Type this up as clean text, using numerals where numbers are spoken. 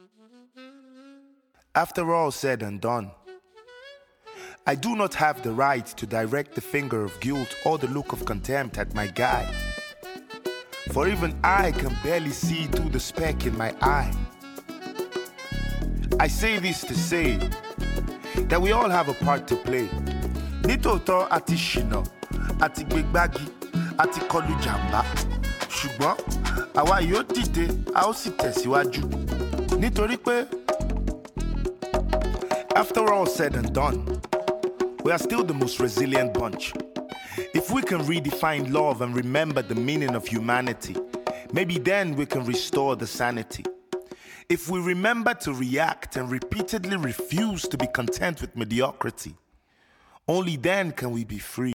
After all said and done, I do not have the right to direct the finger of guilt or the look of contempt at my guy. For even I can barely see through the speck in my eye. I say this to say that we all have a part to play. Nítòótọ́ àti ṣìnà, àti gbégbági, àti kọlù jàmbá. Ṣùgbọ́n àwa yóò dìde, a ó sì tẹ̀síwájú. Nítorí pé, after all said and done, we are still the most resilient bunch. If we can redefine love and remember the meaning of humanity, maybe then we can restore the sanity. If we remember to react and repeatedly refuse to be content with mediocrity, only then can we be free.